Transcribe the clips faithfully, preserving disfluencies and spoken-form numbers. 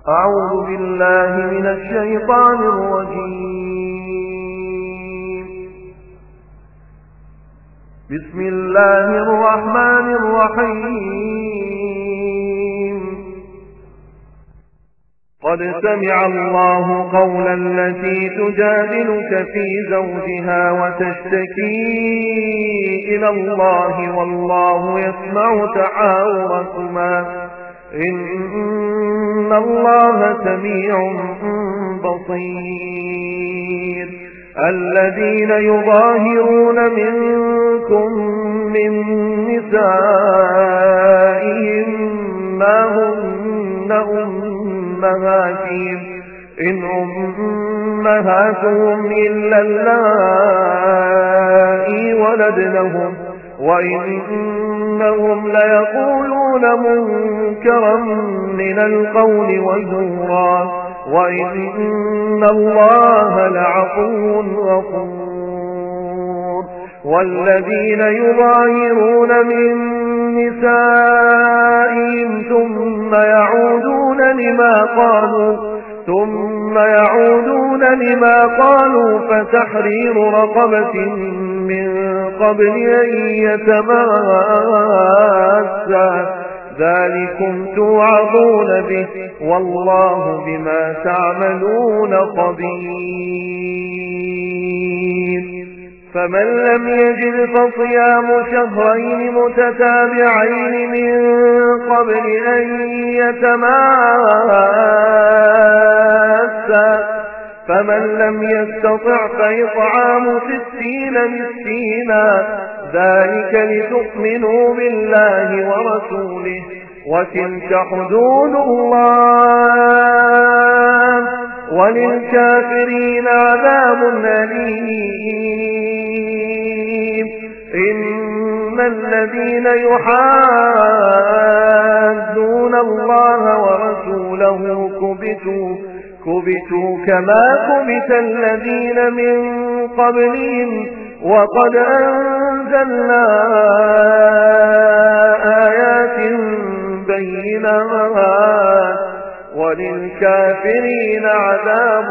أعوذ بالله من الشيطان الرجيم. بسم الله الرحمن الرحيم. قد سمع الله قول التي تجادلك في زوجها وتشتكي إلى الله والله يسمع تحاوركما إن الله سميع بصير. الذين يظاهرون منكم من نسائهم ما هن أمهاتهم إن أمهاتهم إلا اللائي ولدنهم وإنهم ليقولون منكرا من القول وزورا وإن الله لعفو غفور. والذين يظاهرون من نسائهم ثم يعودون لما قالوا ثم يعودون لما قالوا فتحرير رقبة من قبل أن يتماسا ذلكم توعظون به والله بما تعملون خبير. فمن لم يجد فصيام شهرين متتابعين من قبل أن يتماسا فمن لم يستطع فإطعام ستين مسكينا ذلك لتؤمنوا بالله ورسوله وتلك حدود الله وللكافرين عذاب أليم. إن الذين يحادون الله ورسوله كبتوا كبتوا كما كبت الذين من قبلهم وقد أنزلنا آيات بينات وللكافرين عذاب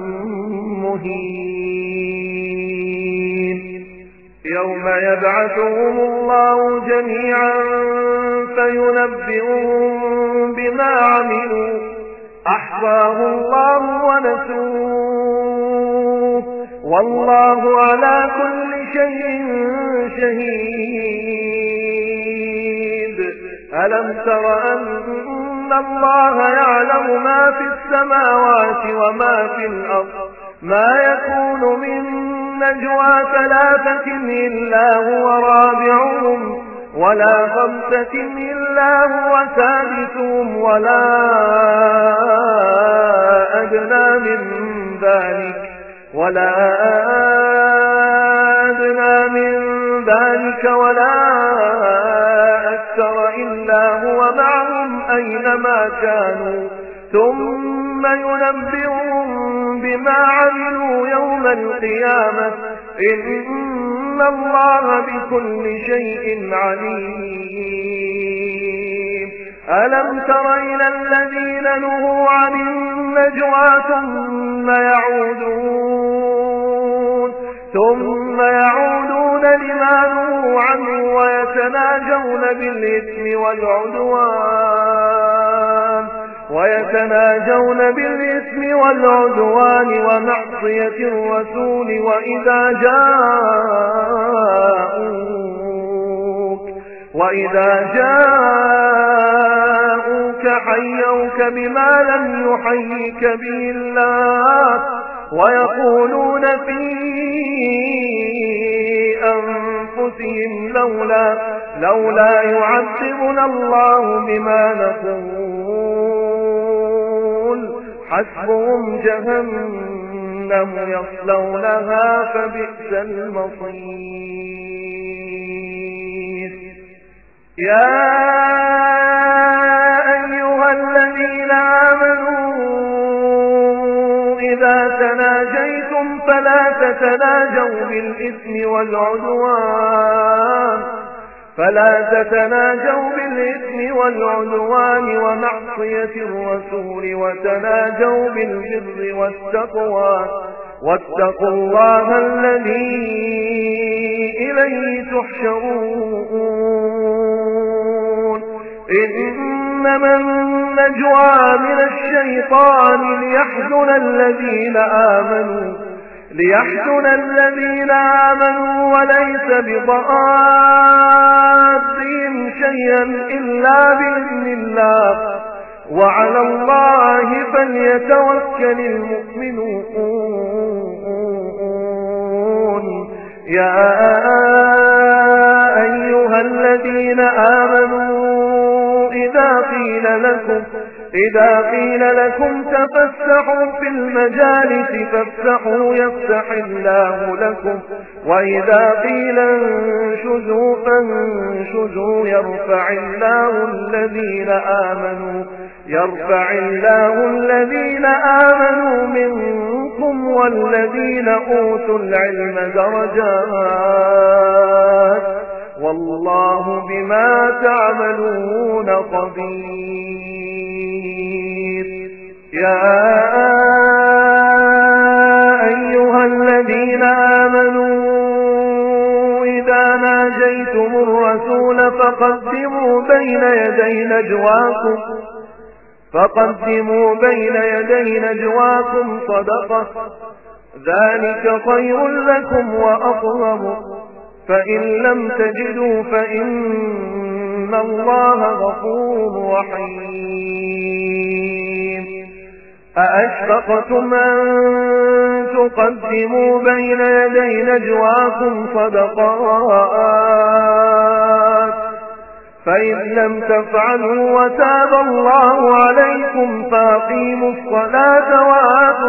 مهين. يوم يبعثهم الله جميعا فينبئهم بما عملوا أحصاه الله ونسوه والله على كل شيء شهيد. ألم تر أن الله يعلم ما في السماوات وما في الأرض ما يكون من نجوى ثلاثة إلا هو رابعهم ولا خمسة إلا هو سادسهم ولا أدنى من ذلك ولا أدنى من ذلك ولا أكثر إلا هو معهم أينما كانوا ثم ينبئهم بما عملوا يوم القيامة إن الله بكل شيء عليم. ألم تر إلى الذين نهوا عن النجوى ثم يعودون ثم يعودون لما نهوا عنه ويتناجون بالإثم والعدوان ويتناجون بالإثم والعدوان ومعصية الرسول وإذا جاءوك وإذا جاءوك حيوك بما لم يحيك به الله ويقولون في أنفسهم لولا لولا يعذبنا الله بما نقول حسبهم جهنم يصلونها فبئس المصير. يا أيها الذين آمنوا إذا تناجيتم فلا تتناجوا بالإثم والعدوان فلا تتناجوا بالإثم والعدوان ومعصية الرسول وتناجوا بالبر والتقوى واتقوا الله الذي إليه تحشرون إنما النجوى من الشيطان ليحزن الذين آمنوا ليحزن الذين آمنوا وليس بضارهم شيئا إلا بإذن الله وعلى الله فليتوكل المؤمنون يا أيها الذين آمنوا إذا قيل لكم إذا قيل لكم تفسحوا في المجالس فافسحوا يفسح الله لكم وإذا قيل انشزوا فانشزوا يرفع الله الذين آمنوا يرفع الله الذين آمنوا منكم والذين أوتوا العلم درجات والله بما تعملون خبير يا أيها الذين آمنوا إذا ناجيتم الرسول فقدموا بين يدي نجواكم فقدموا بين يدي نجواكم صدقة ذلك خير لكم وأطهر فإن لم تجدوا فإن الله غفور رحيم أأشفقتم أن تقدموا بين يدي نجواكم صدقات فإن لم تفعلوا وتاب الله عليكم فأقيموا الصلاة وآتوا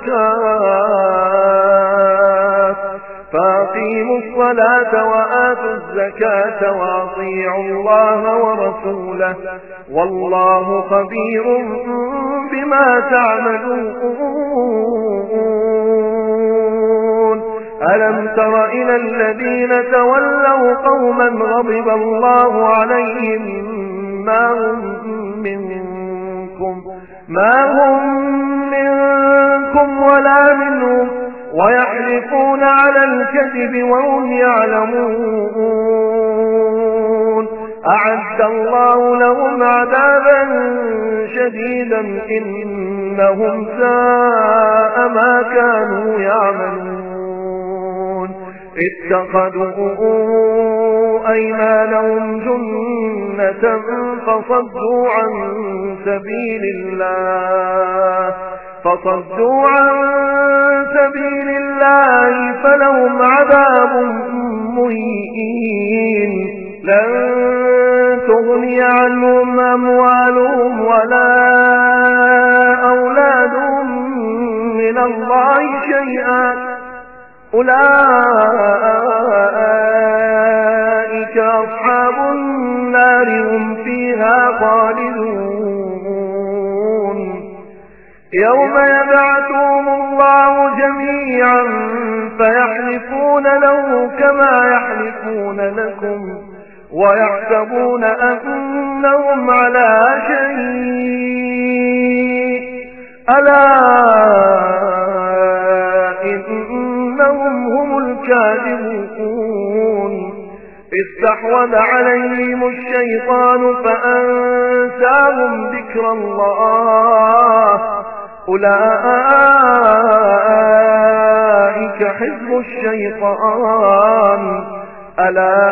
الزكاة فأقيموا الصلاة وآتوا الزكاة وأطيعوا الله ورسوله والله خبير بما تعملون ألم تر إلى الذين تولوا قوما غضب الله عليهم ما هم منكم ما هم منكم ولا منهم ويحلفون على الكذب وهم يعلمون أعد الله لهم عذابا شديدا إنهم ساء ما كانوا يعملون اتخذوا أيمانهم جنة فصدوا عن سبيل الله فصدوا عن سبيل الله فلهم عذاب مهين لن تغني عنهم أموالهم ولا أولادهم من الله شيئا أولئك أصحاب النار هم فيها خالدون يوم يبعثهم الله جميعا فيحلفون له كما يحلفون لكم ويحسبون أنهم على شيء ألا إنهم هم الكاذبون استحوذ عليهم الشيطان فأنساهم ذكر الله أولئك حزب الشيطان ألا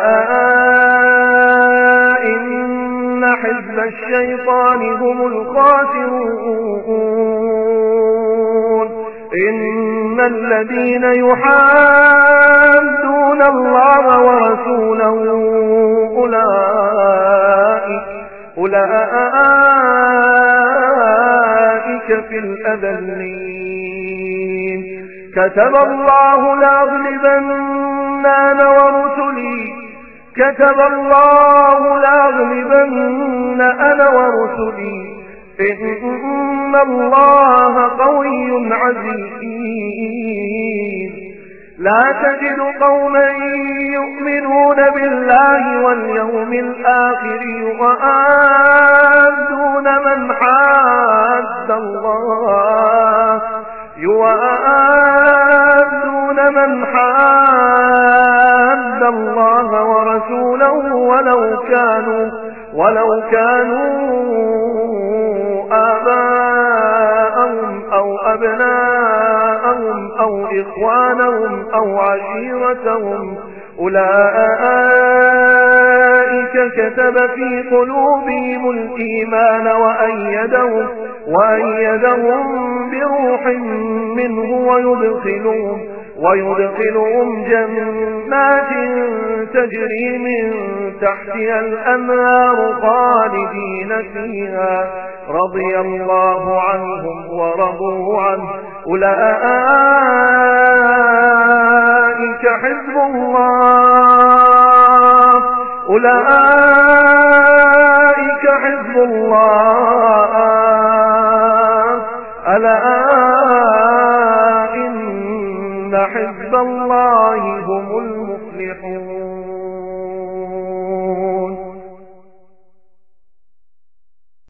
إن حزب الشيطان هم الخاسرون إن الذين يحادون الله ورسوله أولئك أولئك في الأذلين كتب الله لأغلبن أنا ورسلي كتب الله لأغلبن أنا ورسلي إن الله قوي عزيز لا تجد قوما يؤمنون بالله واليوم الآخر يوادون من حاد الله يوادون من حاد الله ورسوله ولو كانوا ولو كانوا آباءهم أو أبناءهم أو إخوانهم أو عشيرتهم أولئك كتب في قلوبهم الإيمان وأيدهم, وأيدهم بروح منه ويدخلهم, ويدخلهم جنات تجري من تحتها الأنهار خالدين فيها رضي الله عنهم ورضوا عنه أولئك حزب الله أولئك حزب الله ألا إن حزب الله هم المفلحون